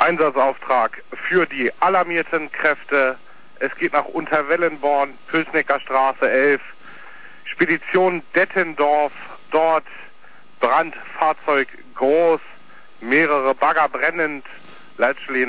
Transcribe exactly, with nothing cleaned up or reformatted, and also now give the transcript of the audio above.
Einsatzauftrag für die alarmierten Kräfte. Es geht nach Unterwellenborn, Pülsnecker Straße elf, Spedition Dettendorf, dort Brandfahrzeug groß, mehrere Bagger brennend, Leitstelle